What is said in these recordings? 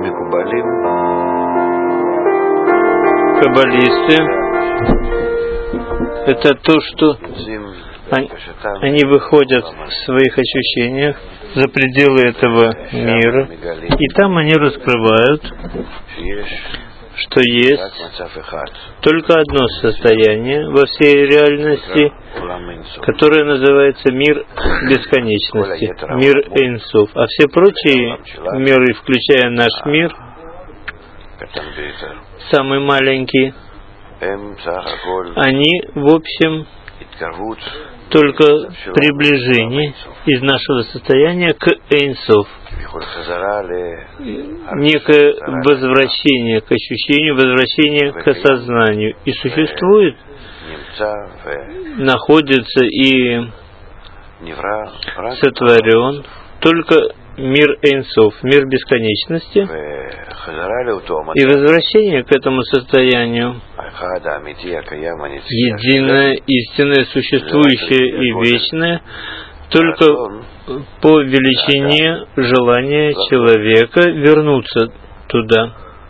Каббалисты — это то, что они выходят в своих ощущениях за пределы этого мира, и там они раскрывают, что есть только одно состояние во всей реальности, которое называется мир бесконечности, мир Эйн Соф. А все прочие миры, включая наш мир, самый маленький, они, в общем, только приближение из нашего состояния к Эйн Соф. Некое возвращение к ощущению, возвращение к осознанию. И существует, находится и сотворен только мир Эйн Соф, мир бесконечности, и возвращение к этому состоянию, единое, истинное, существующее и вечное, только по величине желания человека вернуться туда.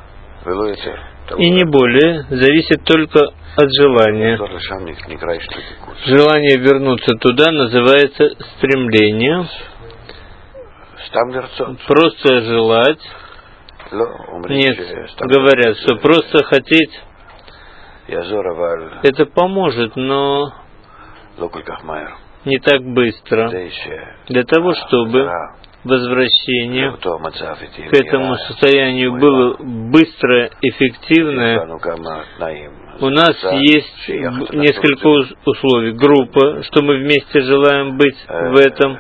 И не более, зависит только от желания. Желание вернуться туда называется стремление. Просто желать. Нет, говорят, что просто хотеть это поможет, но не так быстро. Для того, чтобы возвращение к этому состоянию было быстрое, эффективное, у нас есть несколько условий. Группа, что мы вместе желаем быть в этом,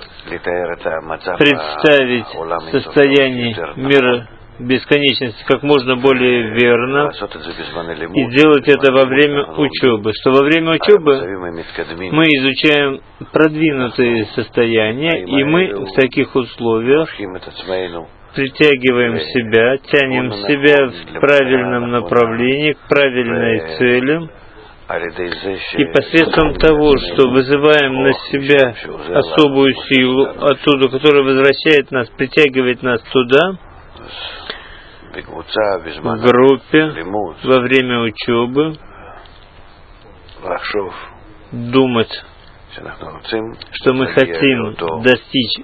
представить состояние мира бесконечности как можно более верно и делать это во время учебы. Что во время учебы мы изучаем продвинутые состояния, и мы в таких условиях притягиваем себя, тянем себя в правильном направлении, к правильной цели, и посредством того, что вызываем на себя особую силу оттуда, которая возвращает нас, притягивает нас туда, в группе, во время учебы, думать, что мы хотим достичь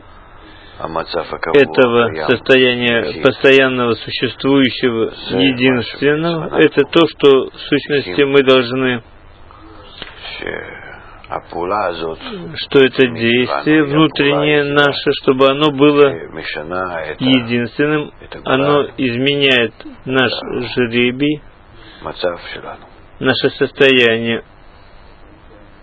этого состояния постоянного существующего единственного, это то, что в сущности мы должны, что это действие внутреннее наше, чтобы оно было единственным, оно изменяет наш жребий, наше состояние,